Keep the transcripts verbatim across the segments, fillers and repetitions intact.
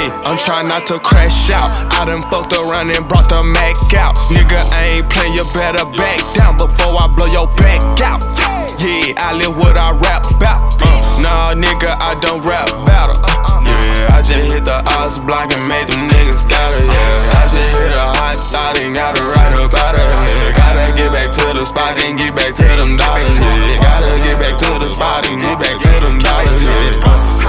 Hey, I'm trying not to crash out. I done fucked around and brought the Mac out. Nigga, I ain't playing, you better back down before I blow your back out. Yeah, I live what I rap about. Uh, nah, nigga, I don't rap about it. Uh, yeah, I just hit the odds block and made them niggas scatter. Yeah, I just hit a hot thought and gotta write about it. Yeah, gotta get back to the spot and get back to them dollars. Yeah, gotta get back to the spot and get back to them dollars. Yeah.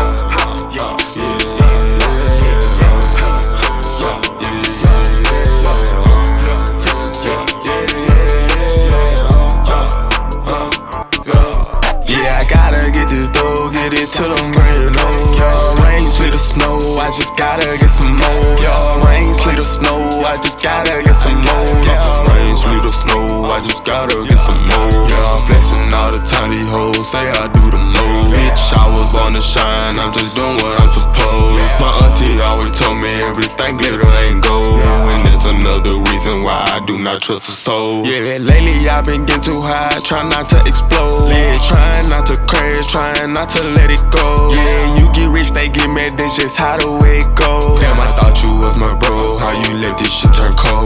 To them rain, oh, y'all. Rain, sleet, or snow, I just gotta get some more, y'all. Rain, sleet, or snow, I just gotta get some more, y'all. Rain, sleet, or snow, I just gotta get some more, y'all. Flexing all the time, these hoes say I do the most. Bitch, I was born to shine, I'm just doing what I'm supposed. My auntie always told me everything glitter ain't gold, and that's another reason why I do not trust a soul. Yeah, lately I've been getting too high, trying not to explode. Yeah, trying not to crash, trying not to let it go. Yeah, you get rich, they get mad, that's just how the way it go. Damn, I thought you was my bro, how you let this shit turn cold?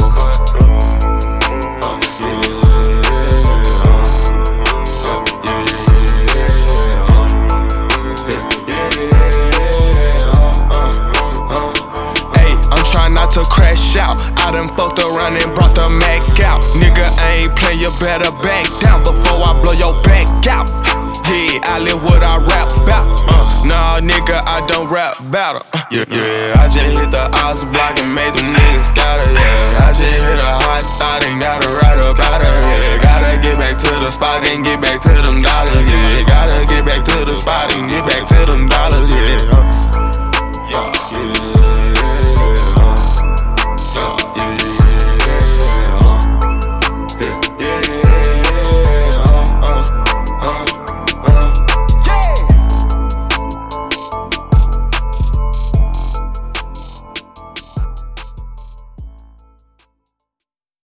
Hey, I'm trying not to crash out. I done fucked around and brought the Mac out. Nigga, I ain't playing, you better back down before I blow your back out. Yeah, I live what I rap about. Uh, nah, nigga, I don't rap about it. Uh, yeah, yeah, I just hit the odds block and made them niggas scatter. Yeah,